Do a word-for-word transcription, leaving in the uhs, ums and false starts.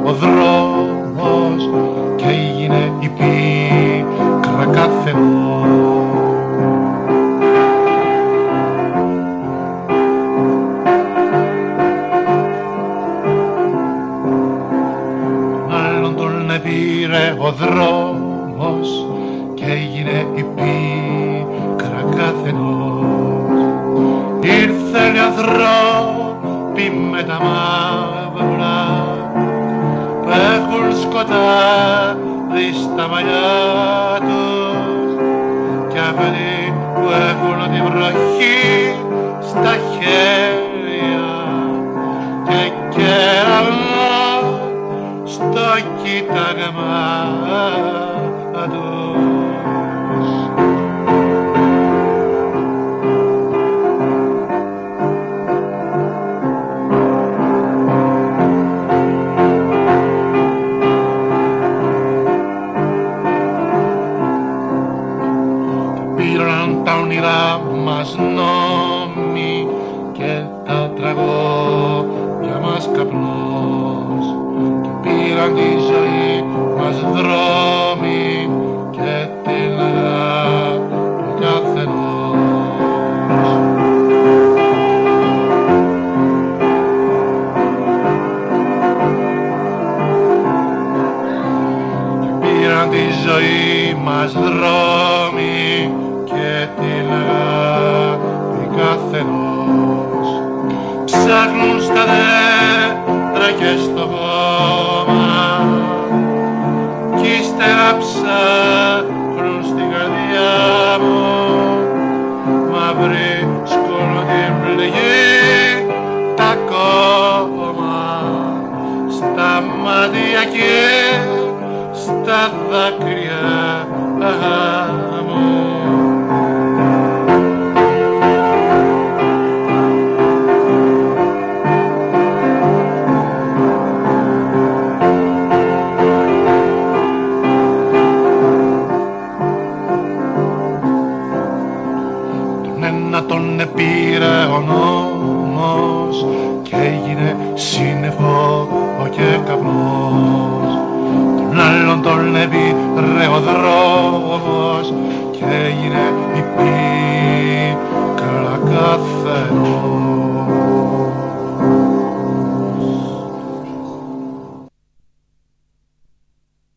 ο δρόμος και έγινε η πίκρα καθενός. Τον άλλον τον επήρε ο δρόμος και έγινε η πίκρα καθενός. Ήρθαν οι ανθρώποι με τα μαύρα που έχουν σκοτάδι στα μαλλιά τους κι αυτοί που έχουν τη βροχή στα χέρια και κεραυνό στο κοίταγμα τους. Πήραν τα όνειρά μας νόμοι και τα τραγώδια μας καπνός και πήραν τη ζωή μας δρόμοι και την αγάπη καθενός. Και πήραν τη ζωή μας δρόμοι και την αγάπη καθενός. Ψάχνουν στα δέντρα και στο χώμα κι ύστερα ψάχνουν στην καρδιά μου, μα βρίσκουν την πληγή τα κόμμα στα μάτια και στα δάκρυα μου. Τον επήρε ο νόμος και έγινε σύννεφο και καπνός. Τον άλλον τον επήρε ο δρόμος